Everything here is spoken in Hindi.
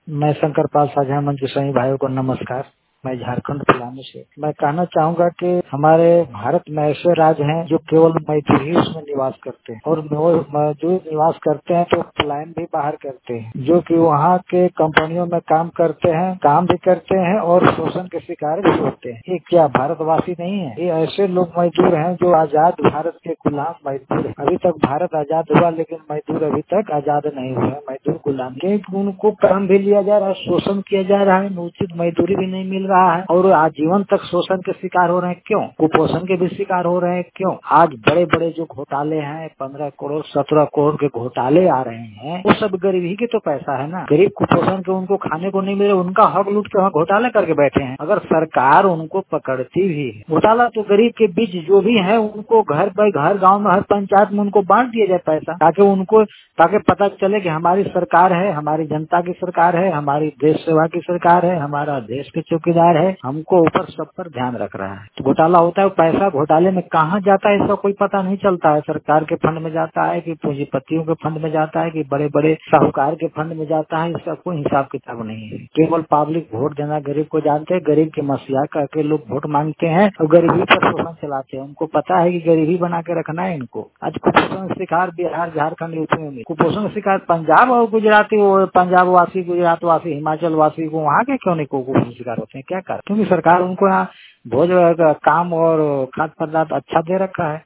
मैं शंकर पाल साझा मंच के सभी भाइयों को नमस्कार। मैं झारखंड पलामू से मैं कहना चाहूंगा कि हमारे भारत में ऐसे राज्य हैं जो केवल मजदूर ही उसमें निवास करते हैं और मजदूर निवास करते हैं तो पलायन भी बाहर करते हैं, जो कि वहाँ के कंपनियों में काम करते हैं, काम भी करते हैं और शोषण के शिकार भी होते हैं। ये क्या भारतवासी नहीं है? ये ऐसे लोग मजदूर हैं जो आजाद भारत के गुलाम मजदूर हैं। अभी तक भारत आजाद हुआ लेकिन मजदूर अभी तक आजाद नहीं हुए, मजदूर गुलाम। क्योंकि उनको काम भी लिया जा रहा है, शोषण किया जा रहा है, उचित मजदूरी भी नहीं मिल रहा है और आजीवन तक शोषण के शिकार हो रहे हैं। क्यों? कुपोषण के भी शिकार हो रहे हैं। क्यों? आज बड़े बड़े जो घोटाले हैं, 15 करोड़ 17 करोड़ के घोटाले आ रहे हैं, वो सब गरीबी के तो पैसा है ना। गरीब कुपोषण के उनको खाने को नहीं मिले, उनका हक लूट के वहाँ घोटाले करके बैठे हैं। अगर सरकार उनको पकड़ती भी है, घोटाला तो गरीब के बीच जो भी है उनको घर बाई घर, गाँव में हर पंचायत में उनको बांट दिया जाए पैसा, ताकि पता चले कि हमारी सरकार है, हमारी जनता की सरकार है, हमारी देश सेवा की सरकार है, हमारा देश के चौकीदार है, हमको ऊपर सब पर ध्यान रख रहा है। तो घोटाला होता है, पैसा घोटाले में कहाँ जाता है इसका कोई पता नहीं चलता है। सरकार के फंड में जाता है कि पूंजीपतियों के फंड में जाता है कि बड़े बड़े साहूकार के फंड में जाता है, इसका कोई हिसाब किताब नहीं है। केवल पब्लिक वोट देना गरीब को जानते हैं, गरीब के मसीहा करके लोग वोट मांगते हैं और गरीबी पर शोषण चलाते हैं। उनको पता है कि गरीबी बना के रखना है इनको। आज कुपोषण शिकार बिहार, झारखंड, यूपी में कुपोषण शिकार पंजाब और गुजराती, पंजाब वासी, गुजरात वासी, हिमाचल वासी को वहाँ के क्यों नहीं कुपोषण शिकार होते हैं? क्या कारण? क्योंकि सरकार उनको यहाँ भोज काम और खाद्य पदार्थ अच्छा दे रखा है।